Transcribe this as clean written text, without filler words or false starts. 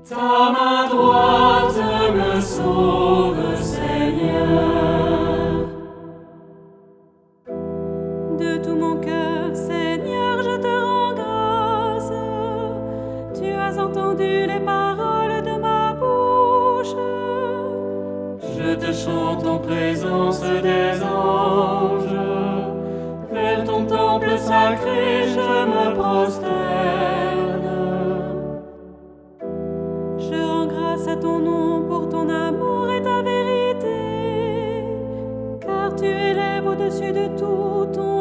Ta main droite me sauve, Seigneur. De tout mon cœur, Seigneur, je te rends grâce. Tu as entendu les paroles de ma bouche. Je te chante en présence des anges. Vers ton temple sacré, je me prosterne. Je rends grâce à ton nom pour ton amour et ta vérité, car tu élèves au-dessus de tout ton